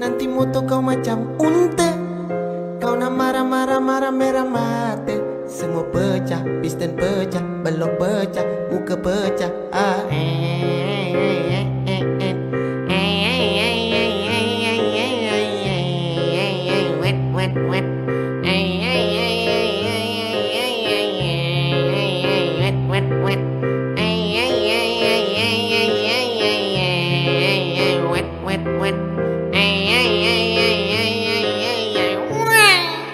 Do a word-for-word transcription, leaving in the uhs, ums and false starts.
Nanti moto kau macam unta. Kau nak marah-marah marah merah mata. Semua pecah, pisten pecah, belok pecah, muka pecah. Ah. Wet, wet, wet.